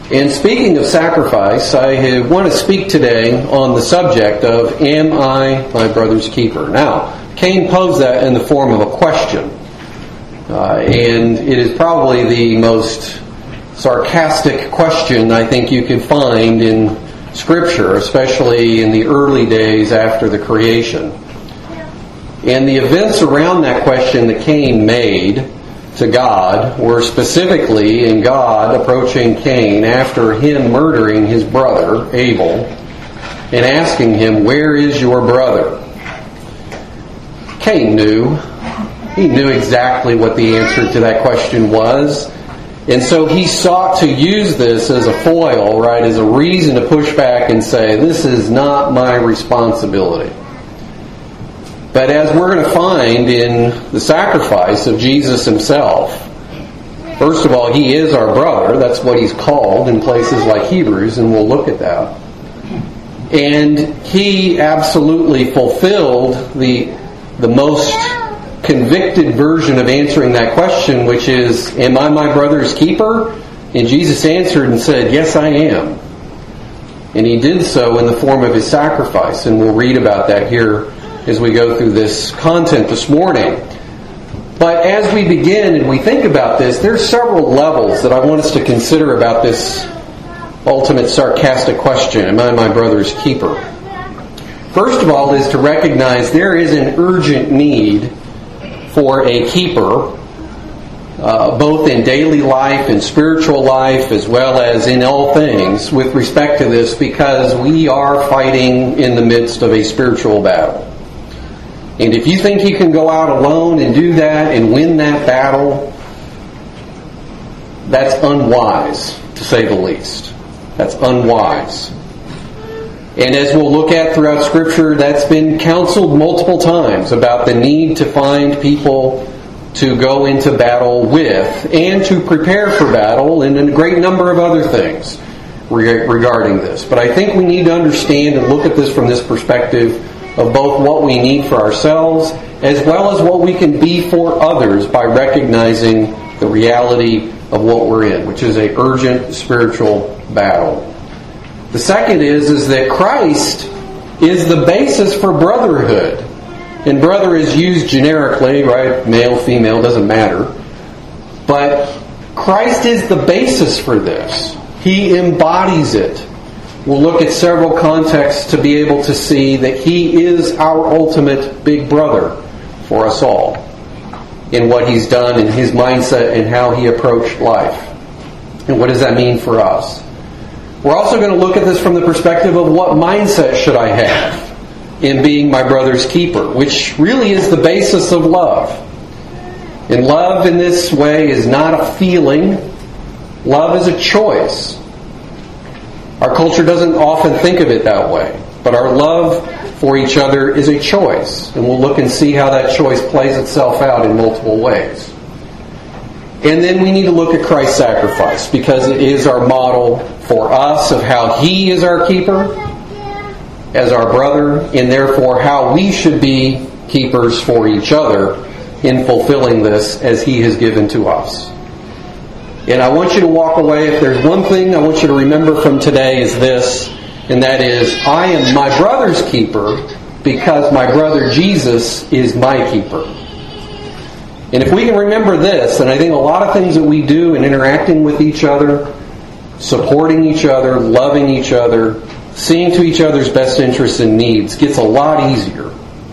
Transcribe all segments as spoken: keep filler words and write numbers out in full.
And speaking of sacrifice, I want to speak today on the subject of, am I my brother's keeper? Now, Cain posed that in the form of a question. Uh, and it is probably the most sarcastic question I think you can find in Scripture, especially in the early days after the creation. And the events around that question that Cain made to God were specifically in God approaching Cain after him murdering his brother, Abel, and asking him, "Where is your brother?" Cain knew. He knew exactly what the answer to that question was. And so he sought to use this as a foil, right, as a reason to push back and say, this is not my responsibility. But as we're going to find in the sacrifice of Jesus himself, first of all, he is our brother. That's what he's called in places like Hebrews, and we'll look at that. And he absolutely fulfilled the, the most convicted version of answering that question, which is, am I my brother's keeper? And Jesus answered and said, yes, I am. And he did so in the form of his sacrifice, and we'll read about that here as we go through this content this morning. But as we begin and we think about this, there's several levels that I want us to consider about this ultimate sarcastic question, am I my brother's keeper? First of all is to recognize there is an urgent need for a keeper, uh, both in daily life and spiritual life, as well as in all things with respect to this, because we are fighting in the midst of a spiritual battle. And if you think you can go out alone and do that and win that battle, that's unwise, to say the least. That's unwise. And as we'll look at throughout Scripture, that's been counseled multiple times about the need to find people to go into battle with and to prepare for battle and a great number of other things regarding this. But I think we need to understand and look at this from this perspective of both what we need for ourselves as well as what we can be for others by recognizing the reality of what we're in, which is an urgent spiritual battle. The second is, is that Christ is the basis for brotherhood. And brother is used generically, right? Male, female, doesn't matter. But Christ is the basis for this. He embodies it. We'll look at several contexts to be able to see that He is our ultimate big brother for us all in what He's done, in His mindset, and how He approached life. And what does that mean for us? We're also going to look at this from the perspective of what mindset should I have in being my brother's keeper, which really is the basis of love. And love in this way is not a feeling. Love is a choice. Our culture doesn't often think of it that way, but our love for each other is a choice. And we'll look and see how that choice plays itself out in multiple ways. And then we need to look at Christ's sacrifice, because it is our model for us of how He is our keeper, as our brother, and therefore how we should be keepers for each other in fulfilling this as He has given to us. And I want you to walk away, if there's one thing I want you to remember from today is this, and that is, I am my brother's keeper because my brother Jesus is my keeper. And if we can remember this, and I think a lot of things that we do in interacting with each other, supporting each other, loving each other, seeing to each other's best interests and needs gets a lot easier.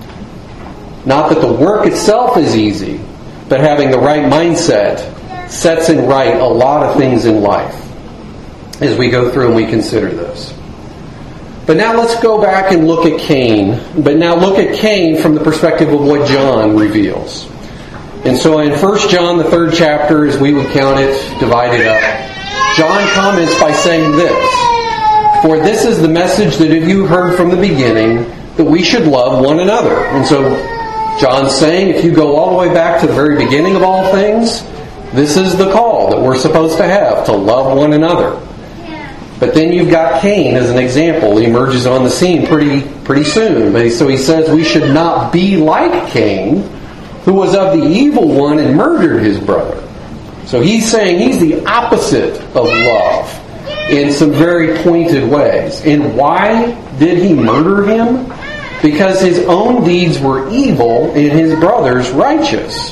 Not that the work itself is easy, but having the right mindset sets in right a lot of things in life as we go through and we consider this. But now let's go back and look at Cain. But now look at Cain from the perspective of what John reveals. And so in First John, the third chapter, as we would count it, divided up, John comments by saying this, "For this is the message that you heard from the beginning, that we should love one another." And so John's saying, if you go all the way back to the very beginning of all things, this is the call that we're supposed to have, to love one another. But then you've got Cain as an example. He emerges on the scene pretty pretty soon. But he, so he says we should not be like Cain, who was of the evil one and murdered his brother. So he's saying he's the opposite of love. in some very pointed ways. And why did he murder him? Because his own deeds were evil and his brothers righteous.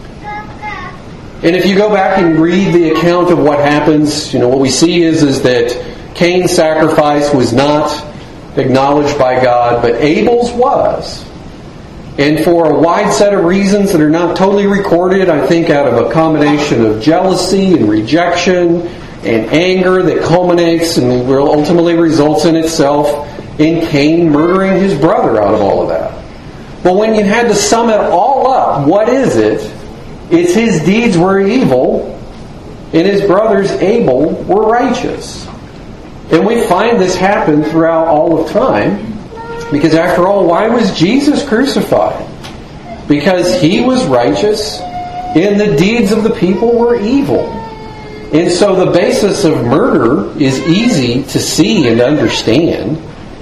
And if you go back and read the account of what happens, you know, what we see is, is that Cain's sacrifice was not acknowledged by God, but Abel's was. And for a wide set of reasons that are not totally recorded, I think out of a combination of jealousy and rejection and anger that culminates and will ultimately results in itself in Cain murdering his brother out of all of that. Well, when you had to sum it all up, what is it? It's his deeds were evil, and his brothers Abel were righteous. And we find this happen throughout all of time, because after all, why was Jesus crucified? Because he was righteous, and the deeds of the people were evil. And so the basis of murder is easy to see and understand.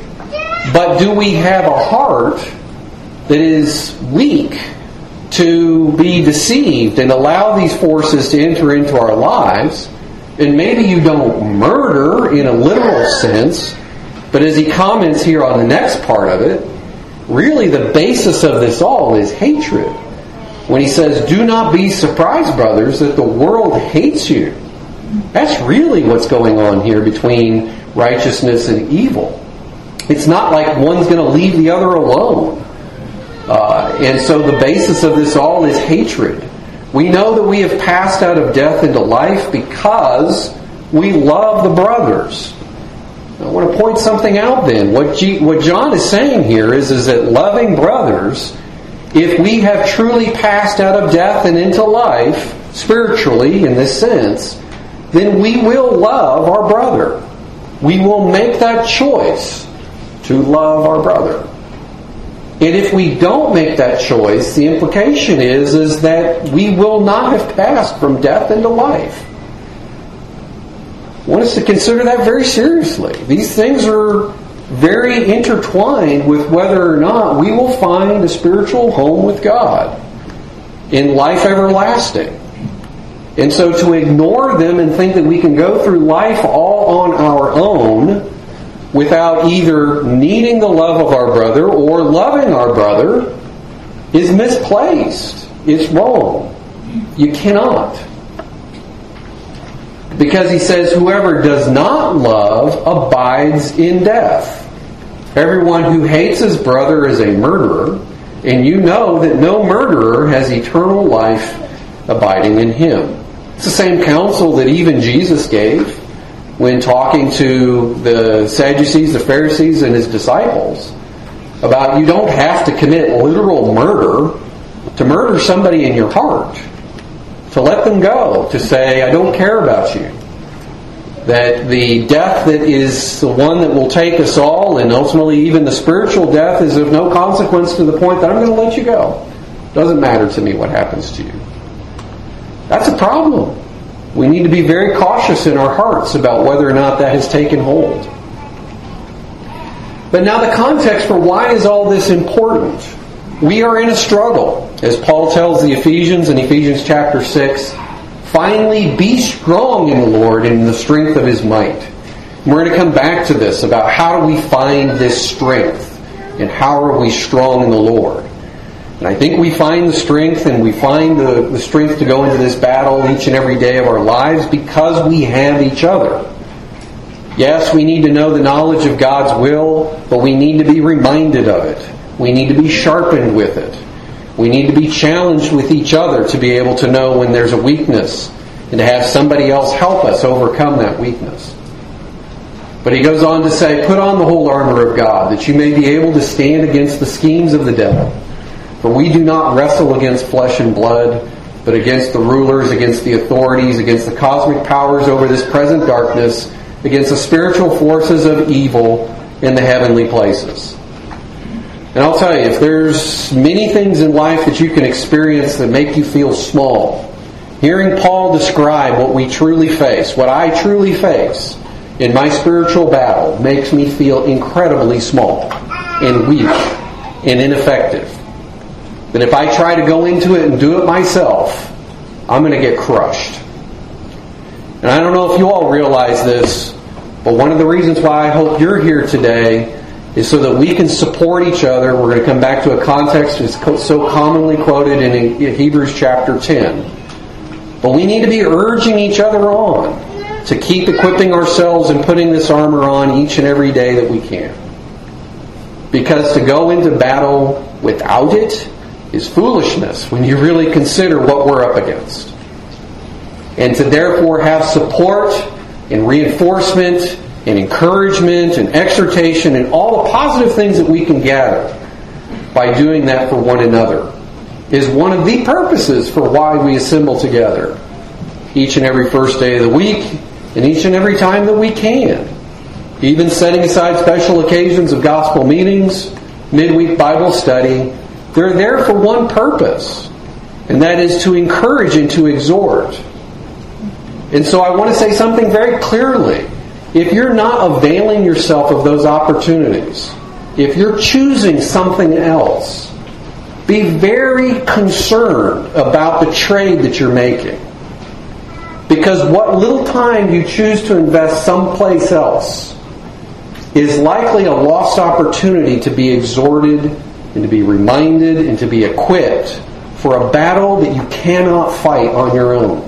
But do we have a heart that is weak to be deceived and allow these forces to enter into our lives? And maybe you don't murder in a literal sense, but as he comments here on the next part of it, really the basis of this all is hatred. When he says, do not be surprised, brothers, that the world hates you. That's really what's going on here between righteousness and evil. It's not like one's going to leave the other alone. Uh, and so the basis of this all is hatred. We know that we have passed out of death into life because we love the brothers. I want to point something out then. What, G, what John is saying here is, is that loving brothers, if we have truly passed out of death and into life, spiritually in this sense, then we will love our brother. We will make that choice to love our brother. And if we don't make that choice, the implication is, is that we will not have passed from death into life. I want us to consider that very seriously. These things are very intertwined with whether or not we will find a spiritual home with God in life everlasting. And so to ignore them and think that we can go through life all on our own without either needing the love of our brother or loving our brother is misplaced. It's wrong. You cannot. Because he says, whoever does not love abides in death. Everyone who hates his brother is a murderer, and you know that no murderer has eternal life abiding in him. It's the same counsel that even Jesus gave when talking to the Sadducees, the Pharisees, and his disciples about you don't have to commit literal murder to murder somebody in your heart, to let them go, to say, I don't care about you. That the death that is the one that will take us all, and ultimately even the spiritual death, is of no consequence to the point that I'm going to let you go. Doesn't matter to me what happens to you. That's a problem. We need to be very cautious in our hearts about whether or not that has taken hold. But now the context for why is all this important? We are in a struggle. As Paul tells the Ephesians in Ephesians chapter six, finally be strong in the Lord and in the strength of His might. And we're going to come back to this about how do we find this strength and how are we strong in the Lord. And I think we find the strength and we find the, the strength to go into this battle each and every day of our lives because we have each other. Yes, we need to know the knowledge of God's will, but we need to be reminded of it. We need to be sharpened with it. We need to be challenged with each other to be able to know when there's a weakness and to have somebody else help us overcome that weakness. But he goes on to say, put on the whole armor of God that you may be able to stand against the schemes of the devil. For we do not wrestle against flesh and blood, but against the rulers, against the authorities, against the cosmic powers over this present darkness, against the spiritual forces of evil in the heavenly places. And I'll tell you, if there's many things in life that you can experience that make you feel small, hearing Paul describe what we truly face, what I truly face in my spiritual battle, makes me feel incredibly small and weak and ineffective. That if I try to go into it and do it myself, I'm going to get crushed. And I don't know if you all realize this, But one of the reasons why I hope you're here today is so that we can support each other. We're going to come back to a context that's so commonly quoted in Hebrews chapter ten. But we need to be urging each other on to keep equipping ourselves and putting this armor on each and every day that we can. Because to go into battle without it is foolishness when you really consider what we're up against. And to therefore have support and reinforcement and encouragement and exhortation and all the positive things that we can gather by doing that for one another is one of the purposes for why we assemble together each and every first day of the week and each and every time that we can. Even setting aside special occasions of gospel meetings, midweek Bible study, they're there for one purpose, and that is to encourage and to exhort. And so I want to say something very clearly. If you're not availing yourself of those opportunities, if you're choosing something else, be very concerned about the trade that you're making. Because what little time you choose to invest someplace else is likely a lost opportunity to be exhorted and to be reminded and to be equipped for a battle that you cannot fight on your own.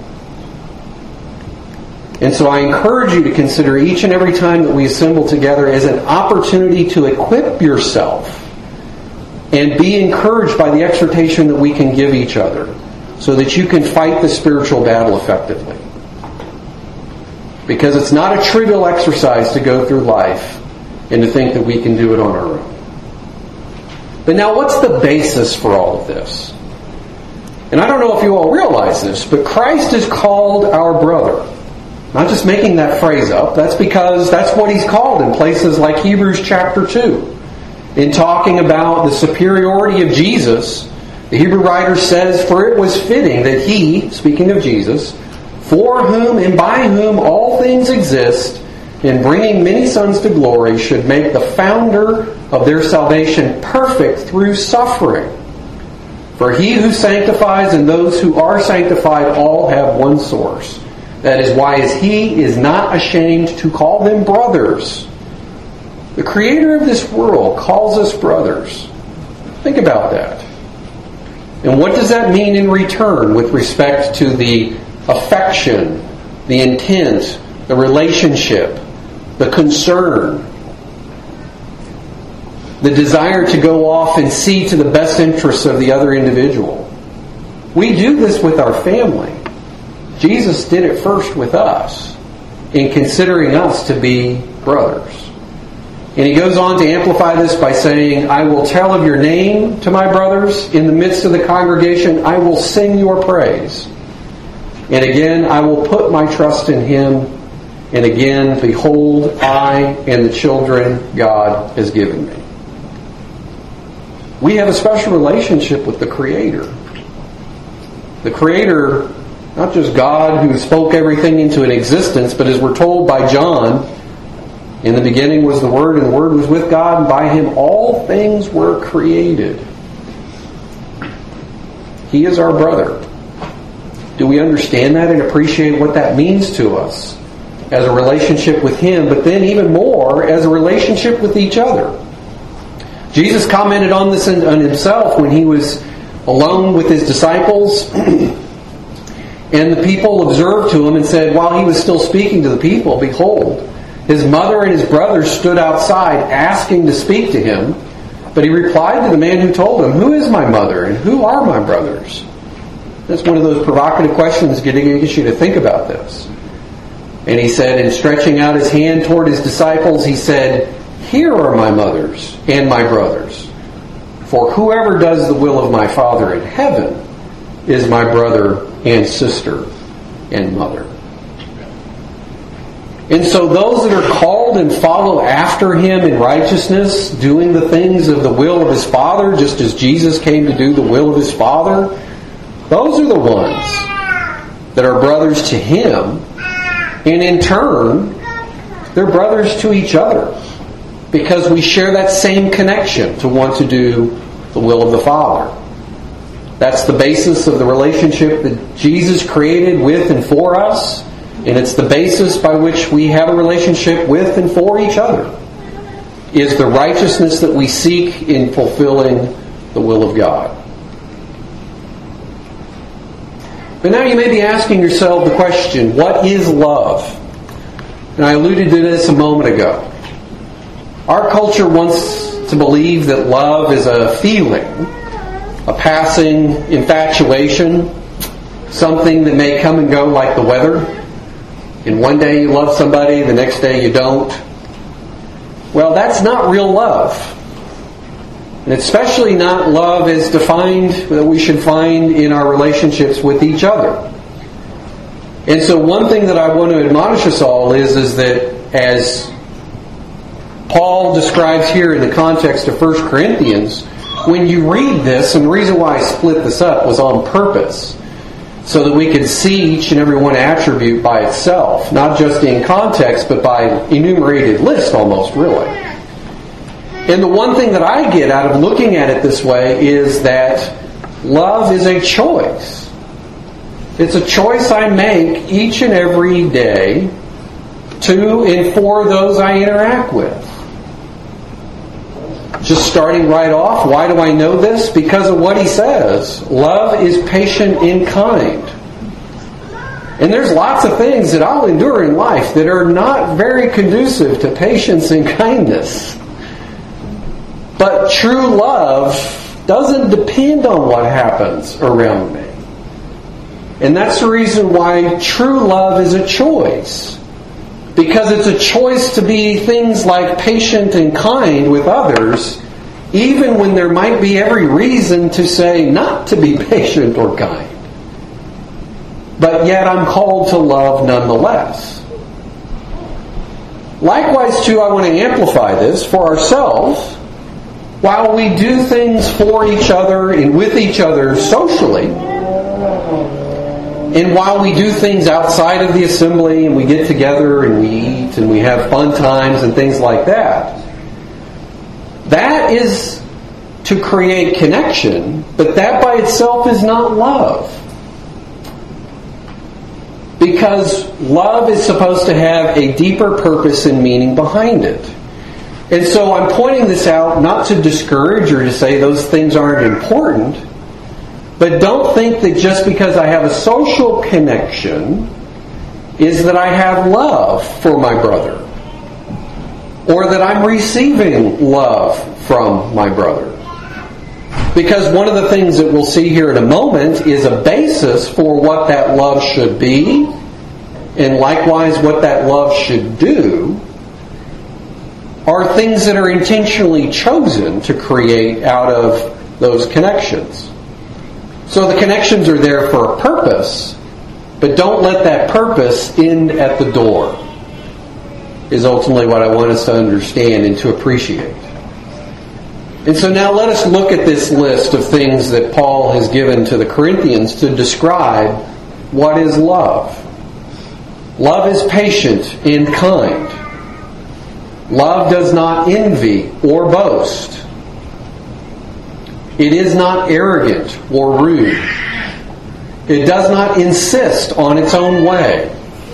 And so I encourage you to consider each and every time that we assemble together as an opportunity to equip yourself and be encouraged by the exhortation that we can give each other so that you can fight the spiritual battle effectively. Because it's not a trivial exercise to go through life and to think that we can do it on our own. But now what's the basis for all of this? And I don't know if you all realize this, but Christ is called our brother. Not just making that phrase up. That's because that's what He's called in places like Hebrews chapter two. In talking about the superiority of Jesus, the Hebrew writer says, "For it was fitting that He," speaking of Jesus, "for whom and by whom all things exist, in bringing many sons to glory, should make the founder of their salvation perfect through suffering. For He who sanctifies and those who are sanctified all have one source. That is why as He is not ashamed to call them brothers." The Creator of this world calls us brothers. Think about that. And what does that mean in return with respect to the affection, the intent, the relationship, the concern, the desire to go off and see to the best interests of the other individual? We do this with our family. Jesus did it first with us in considering us to be brothers. And He goes on to amplify this by saying, "I will tell of your name to my brothers. In the midst of the congregation, I will sing your praise. And again, I will put my trust in Him. And again, behold, I and the children God has given me." We have a special relationship with the Creator. The Creator, not just God who spoke everything into an existence, but as we're told by John, "In the beginning was the Word, and the Word was with God, and by Him all things were created." He is our brother. Do we understand that and appreciate what that means to us as a relationship with Him, but then even more as a relationship with each other? Jesus commented on this on Himself when He was alone with His disciples. And the people observed to Him and said, while He was still speaking to the people, "Behold, His mother and His brothers stood outside asking to speak to Him. But He replied to the man who told Him, 'Who is my mother and who are my brothers?'" That's one of those provocative questions getting you to think about this. And He said, and stretching out His hand toward His disciples, He said, "Here are my mothers and my brothers. For whoever does the will of my Father in heaven is my brother and sister and mother." And so those that are called and follow after Him in righteousness, doing the things of the will of His Father, just as Jesus came to do the will of His Father, those are the ones that are brothers to Him, and in turn, they're brothers to each other, because we share that same connection to want to do the will of the Father. That's the basis of the relationship that Jesus created with and for us, and it's the basis by which we have a relationship with and for each other, is the righteousness that we seek in fulfilling the will of God. But now you may be asking yourself the question, what is love? And I alluded to this a moment ago. Our culture wants to believe that love is a feeling, a passing infatuation, something that may come and go like the weather. And one day you love somebody, the next day you don't. Well, that's not real love. And especially not love as defined that we should find in our relationships with each other. And so one thing that I want to admonish us all is, is that as Paul describes here in the context of First Corinthians, when you read this, and the reason why I split this up was on purpose, so that we could see each and every one attribute by itself, not just in context, but by enumerated list almost, really. And the one thing that I get out of looking at it this way is that love is a choice. It's a choice I make each and every day to and for those I interact with. Just starting right off, why do I know this? Because of what he says. Love is patient and kind. And there's lots of things that I'll endure in life that are not very conducive to patience and kindness. But true love doesn't depend on what happens around me. And that's the reason why true love is a choice. Because it's a choice to be things like patient and kind with others, even when there might be every reason to say not to be patient or kind. But yet I'm called to love nonetheless. Likewise, too, I want to amplify this for ourselves. While we do things for each other and with each other socially, and while we do things outside of the assembly and we get together and we eat and we have fun times and things like that, that is to create connection, but that by itself is not love. Because love is supposed to have a deeper purpose and meaning behind it. And so I'm pointing this out not to discourage or to say those things aren't important, but don't think that just because I have a social connection is that I have love for my brother, or that I'm receiving love from my brother. Because one of the things that we'll see here in a moment is a basis for what that love should be, and likewise what that love should do, are things that are intentionally chosen to create out of those connections. So the connections are there for a purpose, but don't let that purpose end at the door, is ultimately what I want us to understand and to appreciate. And so now let us look at this list of things that Paul has given to the Corinthians to describe what is love. Love is patient and kind. Love does not envy or boast. It is not arrogant or rude. It does not insist on its own way.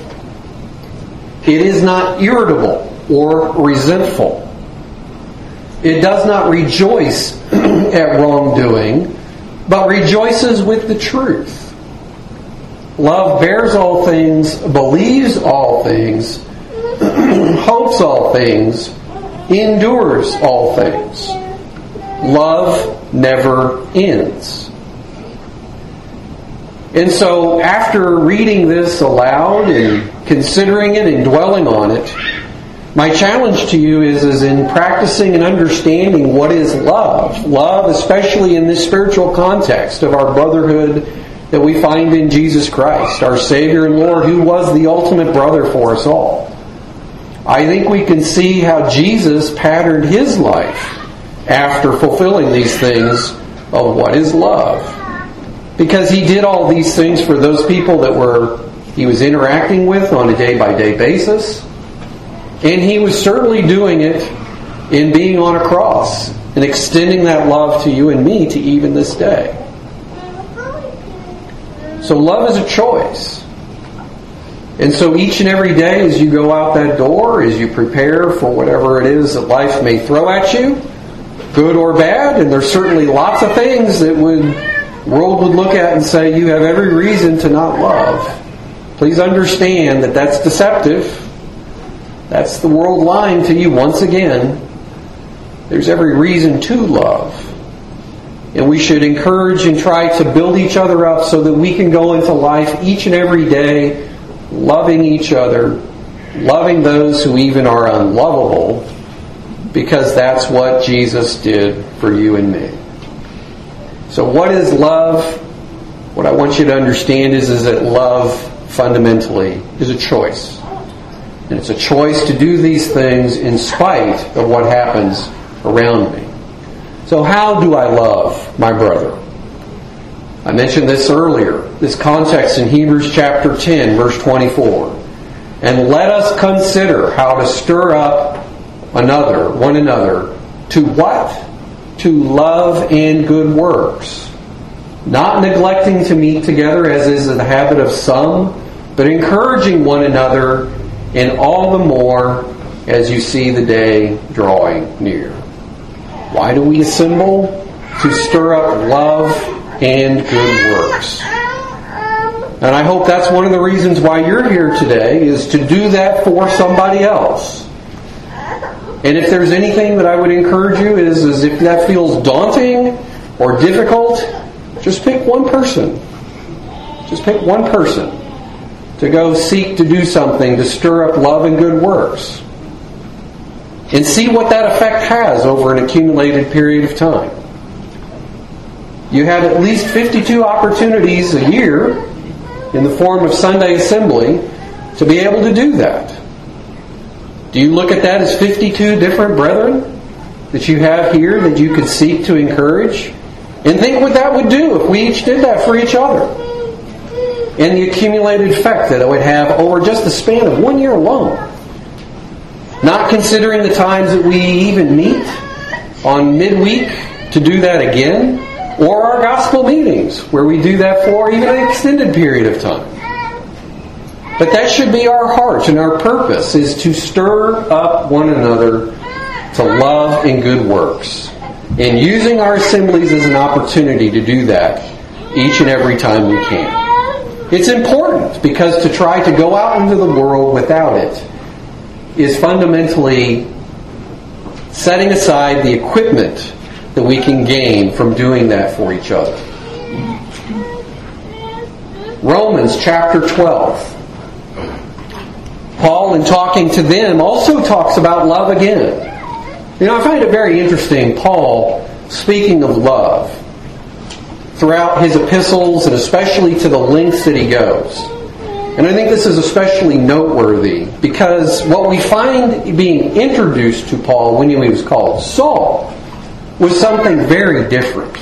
It is not irritable or resentful. It does not rejoice at wrongdoing, but rejoices with the truth. Love bears all things, believes all things, hopes all things, endures all things. Love never ends. And so after reading this aloud and considering it and dwelling on it, my challenge to you is, is in practicing and understanding what is love. Love, especially in this spiritual context of our brotherhood that we find in Jesus Christ, our Savior and Lord, who was the ultimate brother for us all. I think we can see how Jesus patterned His life after fulfilling these things of what is love. Because He did all these things for those people that were He was interacting with on a day-by-day basis. And He was certainly doing it in being on a cross and extending that love to you and me to even this day. So love is a choice. And so each and every day as you go out that door, as you prepare for whatever it is that life may throw at you, good or bad, and there's certainly lots of things that would world would look at and say you have every reason to not love. Please understand that that's deceptive. That's the world lying to you once again. There's every reason to love. And we should encourage and try to build each other up so that we can go into life each and every day loving each other, loving those who even are unlovable, because that's what Jesus did for you and me. So what is love? What I want you to understand is, is that love fundamentally is a choice. And it's a choice to do these things in spite of what happens around me. So how do I love my brother? I mentioned this earlier, this context in Hebrews chapter ten, verse twenty-four. And let us consider how to stir up another, one another, to what? To love and good works. Not neglecting to meet together as is the habit of some, but encouraging one another, and all the more as you see the day drawing near. Why do we assemble? To stir up love and good works. And I hope that's one of the reasons why you're here today, is to do that for somebody else. And if there's anything that I would encourage you is, is if that feels daunting or difficult, just pick one person. Just pick one person to go seek to do something to stir up love and good works. And see what that effect has over an accumulated period of time. You have at least fifty-two opportunities a year in the form of Sunday assembly to be able to do that. Do you look at that as fifty-two different brethren that you have here that you could seek to encourage? And think what that would do if we each did that for each other. And the accumulated effect that it would have over just the span of one year alone. Not considering the times that we even meet on midweek to do that again, or our gospel meetings where we do that for even an extended period of time. But that should be our heart and our purpose, is to stir up one another to love and good works. And using our assemblies as an opportunity to do that each and every time we can. It's important because to try to go out into the world without it is fundamentally setting aside the equipment that we can gain from doing that for each other. Romans chapter twelve. Paul, in talking to them, also talks about love again. You know, I find it very interesting, Paul, speaking of love, throughout his epistles, and especially to the lengths that he goes. And I think this is especially noteworthy, because what we find being introduced to Paul when he was called Saul was something very different.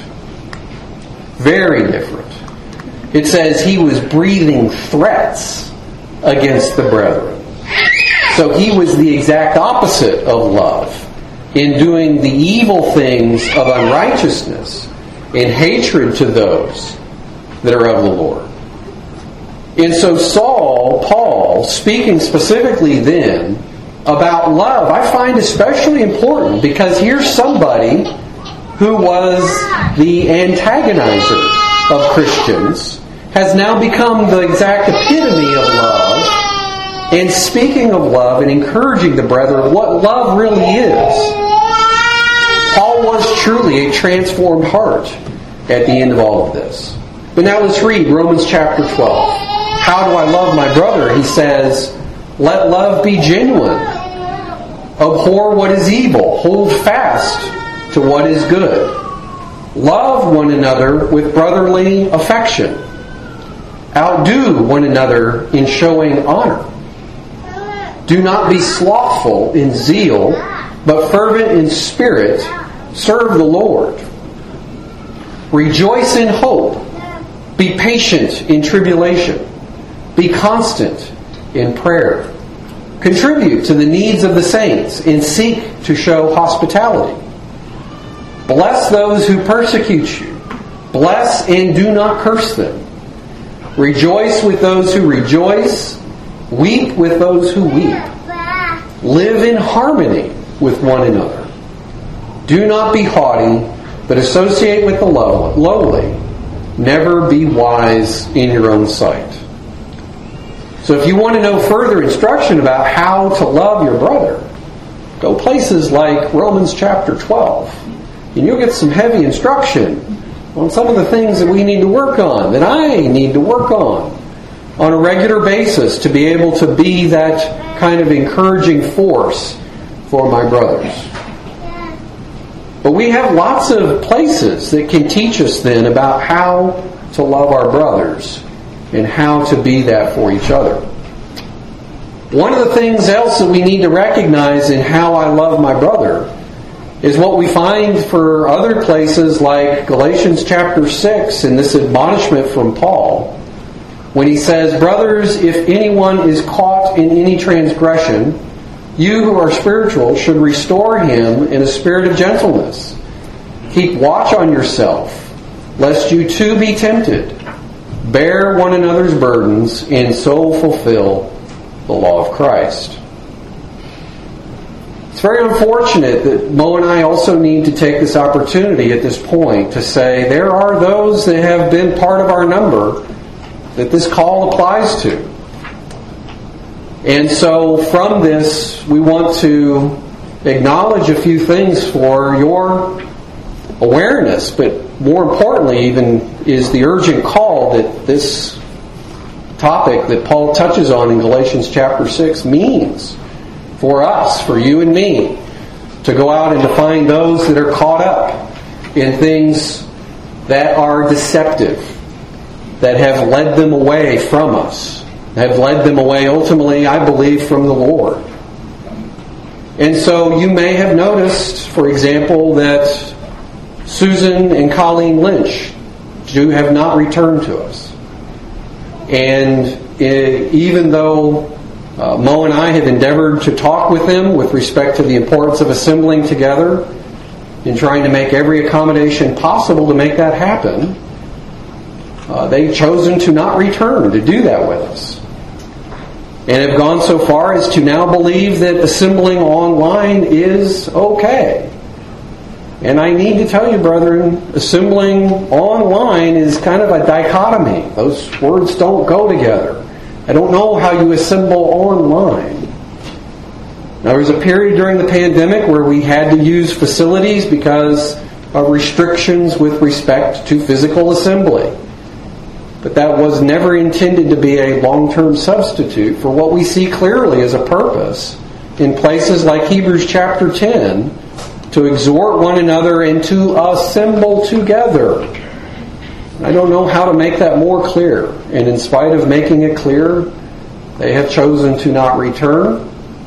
Very different. It says he was breathing threats against the brethren. So he was the exact opposite of love, in doing the evil things of unrighteousness and hatred to those that are of the Lord. And so Saul, Paul, speaking specifically then about love, I find especially important, because here's somebody who was the antagonizer of Christians, has now become the exact epitome of love, and speaking of love and encouraging the brethren what love really is. Paul was truly a transformed heart at the end of all of this. But now let's read Romans chapter twelve. How do I love my brother? He says, let love be genuine. Abhor what is evil. Hold fast to what is good. Love one another with brotherly affection. Outdo one another in showing honor. Do not be slothful in zeal, but fervent in spirit. Serve the Lord. Rejoice in hope. Be patient in tribulation. Be constant in prayer. Contribute to the needs of the saints and seek to show hospitality. Bless those who persecute you. Bless and do not curse them. Rejoice with those who rejoice Weep with those who weep. Live in harmony with one another. Do not be haughty, but associate with the low, lowly. Never be wise in your own sight. So if you want to know further instruction about how to love your brother, go places like Romans chapter twelve. And you'll get some heavy instruction on some of the things that we need to work on, that I need to work on, on a regular basis to be able to be that kind of encouraging force for my brothers. But we have lots of places that can teach us then about how to love our brothers and how to be that for each other. One of the things else that we need to recognize in how I love my brother is what we find for other places like Galatians chapter six and this admonishment from Paul when he says, "Brothers, if anyone is caught in any transgression, you who are spiritual should restore him in a spirit of gentleness. Keep watch on yourself, lest you too be tempted. Bear one another's burdens, and so fulfill the law of Christ." It's very unfortunate that Mo and I also need to take this opportunity at this point to say there are those that have been part of our number that this call applies to. And so from this, we want to acknowledge a few things for your awareness, but more importantly even is the urgent call that this topic that Paul touches on in Galatians chapter six means for us, for you and me, to go out and to find those that are caught up in things that are deceptive, that have led them away from us, have led them away ultimately, I believe, from the Lord. And so you may have noticed, for example, that Susan and Colleen Lynch do have not returned to us. And even though uh, Mo and I have endeavored to talk with them with respect to the importance of assembling together and trying to make every accommodation possible to make that happen, uh, they've chosen to not return to do that with us. And have gone so far as to now believe that assembling online is okay. And I need to tell you, brethren, assembling online is kind of a dichotomy. Those words don't go together. I don't know how you assemble online. Now, there was a period during the pandemic where we had to use facilities because of restrictions with respect to physical assembly. But that was never intended to be a long-term substitute for what we see clearly as a purpose in places like Hebrews chapter ten, to exhort one another and to assemble together. I don't know how to make that more clear. And in spite of making it clear, they have chosen to not return.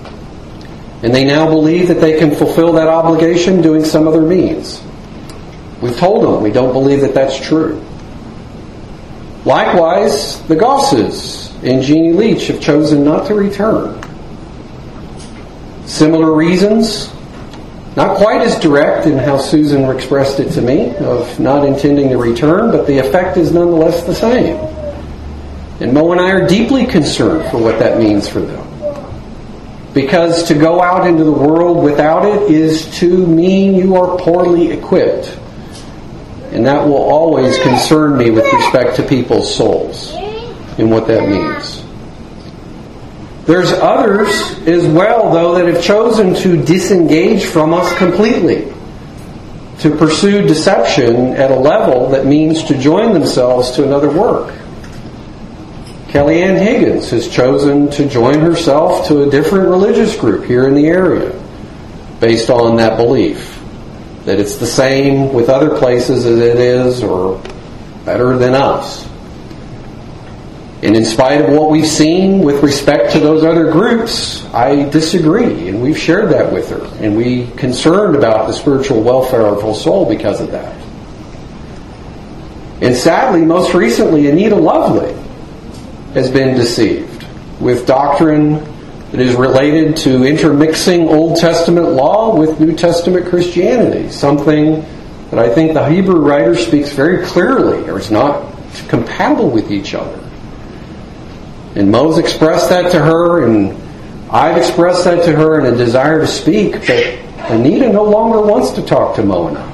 And they now believe that they can fulfill that obligation doing some other means. We've told them we don't believe that that's true. Likewise, the Gosses and Jeannie Leach have chosen not to return. Similar reasons, not quite as direct in how Susan expressed it to me, of not intending to return, but the effect is nonetheless the same. And Mo and I are deeply concerned for what that means for them. Because to go out into the world without it is to mean you are poorly equipped. And that will always concern me with respect to people's souls and what that means. There's others as well, though, that have chosen to disengage from us completely, to pursue deception at a level that means to join themselves to another work. Kellyanne Higgins has chosen to join herself to a different religious group here in the area based on that belief. That it's the same with other places as it is, or better than us. And in spite of what we've seen with respect to those other groups, I disagree. And we've shared that with her. And we're concerned about the spiritual welfare of her soul because of that. And sadly, most recently, Anita Lovely has been deceived with doctrine that is related to intermixing Old Testament law with New Testament Christianity, something that I think the Hebrew writer speaks very clearly, or is not compatible with each other. And Mo's expressed that to her, and I've expressed that to her in a desire to speak, but Anita no longer wants to talk to Mo and I.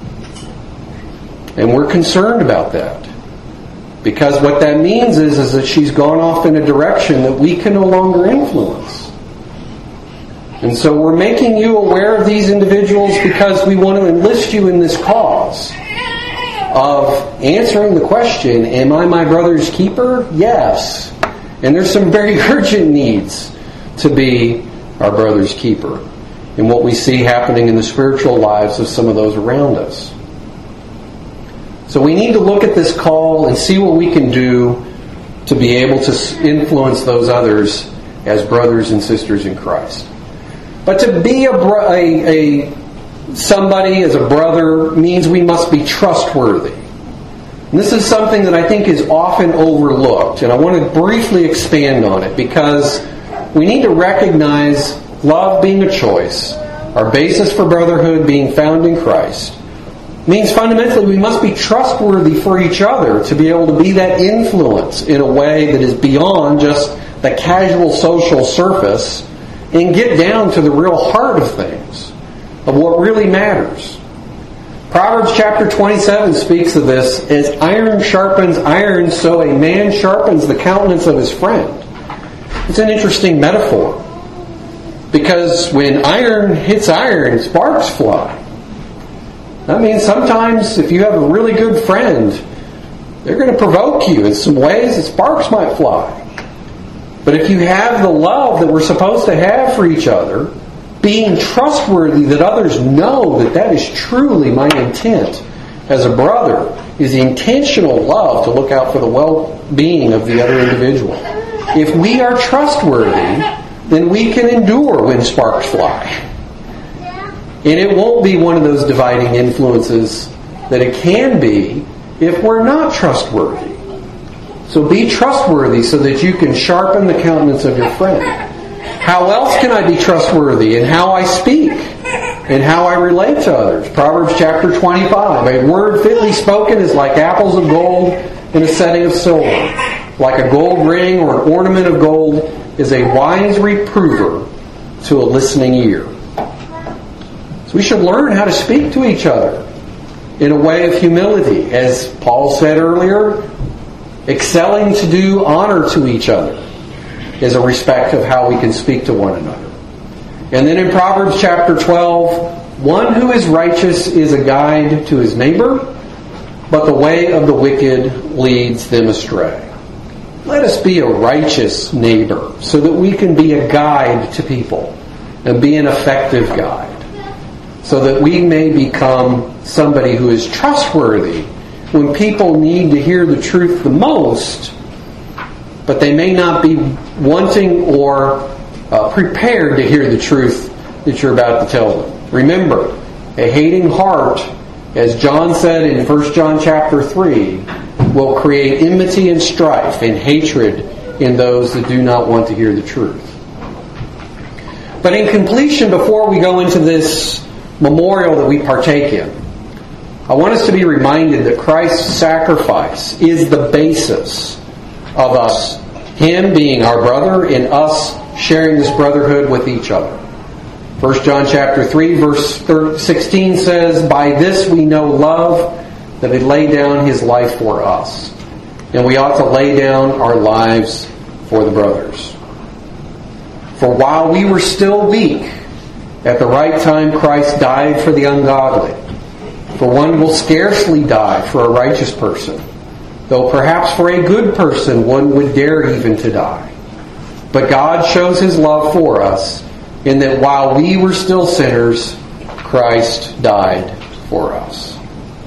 And we're concerned about that. Because what that means is, is that she's gone off in a direction that we can no longer influence. And so we're making you aware of these individuals because we want to enlist you in this cause of answering the question, am I my brother's keeper? Yes. And there's some very urgent needs to be our brother's keeper, and what we see happening in the spiritual lives of some of those around us. So we need to look at this call and see what we can do to be able to influence those others as brothers and sisters in Christ. But to be a, bro- a, a somebody as a brother means we must be trustworthy. And this is something that I think is often overlooked, and I want to briefly expand on it because we need to recognize love being a choice, our basis for brotherhood being found in Christ, means fundamentally we must be trustworthy for each other to be able to be that influence in a way that is beyond just the casual social surface and get down to the real heart of things, of what really matters. Proverbs chapter twenty-seven speaks of this as iron sharpens iron, so a man sharpens the countenance of his friend. It's an interesting metaphor. Because when iron hits iron, sparks fly. That means sometimes if you have a really good friend, they're going to provoke you in some ways that sparks might fly. But if you have the love that we're supposed to have for each other, being trustworthy that others know that that is truly my intent as a brother, is the intentional love to look out for the well-being of the other individual. If we are trustworthy, then we can endure when sparks fly. And it won't be one of those dividing influences that it can be if we're not trustworthy. So be trustworthy so that you can sharpen the countenance of your friend. How else can I be trustworthy in how I speak and how I relate to others? Proverbs chapter twenty-five. A word fitly spoken is like apples of gold in a setting of silver. Like a gold ring or an ornament of gold is a wise reprover to a listening ear. So we should learn how to speak to each other in a way of humility. As Paul said earlier, excelling to do honor to each other is a respect of how we can speak to one another. And then in Proverbs chapter twelve, one who is righteous is a guide to his neighbor, but the way of the wicked leads them astray. Let us be a righteous neighbor so that we can be a guide to people and be an effective guide, so that we may become somebody who is trustworthy when people need to hear the truth the most, but they may not be wanting or uh, prepared to hear the truth that you're about to tell them. Remember, a hating heart, as John said in First John chapter three, will create enmity and strife and hatred in those that do not want to hear the truth. But in completion, before we go into this memorial that we partake in, I want us to be reminded that Christ's sacrifice is the basis of us, Him being our brother and us sharing this brotherhood with each other. First John chapter three verse sixteen says, "By this we know love, that He laid down His life for us, and we ought to lay down our lives for the brothers. For while we were still weak, at the right time Christ died for the ungodly. For one will scarcely die for a righteous person, though perhaps for a good person one would dare even to die. But God shows His love for us, in that while we were still sinners, Christ died for us."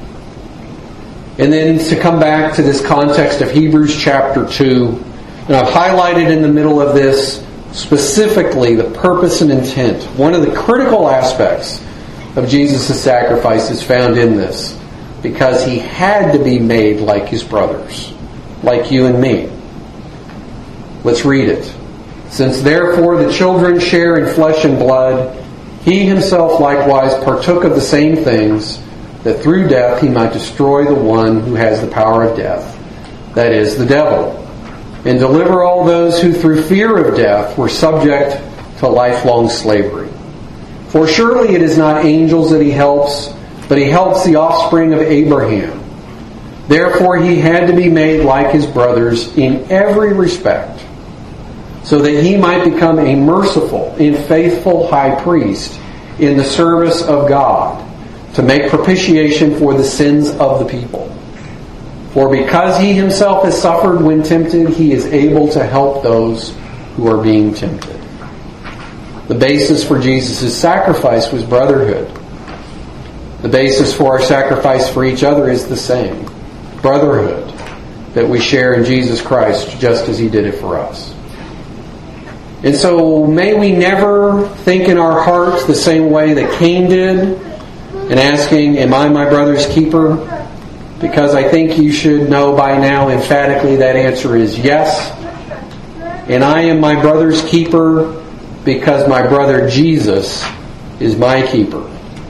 And then to come back to this context of Hebrews chapter two, and I've highlighted in the middle of this specifically the purpose and intent. One of the critical aspects of Jesus' sacrifice is found in this, because He had to be made like His brothers, like you and me. Let's read it. "Since therefore the children share in flesh and blood, He Himself likewise partook of the same things, that through death He might destroy the one who has the power of death, that is, the devil, and deliver all those who through fear of death were subject to lifelong slavery. For surely it is not angels that he helps, but he helps the offspring of Abraham. Therefore he had to be made like his brothers in every respect, so that he might become a merciful and faithful high priest in the service of God, to make propitiation for the sins of the people. For because he himself has suffered when tempted, he is able to help those who are being tempted. The basis for Jesus' sacrifice was brotherhood. The basis for our sacrifice for each other is the same. Brotherhood that we share in Jesus Christ just as he did it for us. And so may we never think in our hearts the same way that Cain did, and asking, am I my brother's keeper? Because I think you should know by now emphatically that answer is yes. And I am my brother's keeper because my brother Jesus is my keeper.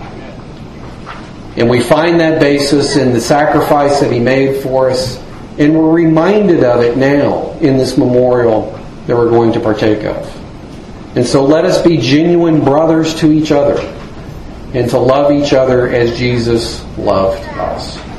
And we find that basis in the sacrifice that he made for us, and we're reminded of it now in this memorial that we're going to partake of. And so let us be genuine brothers to each other, and to love each other as Jesus loved us.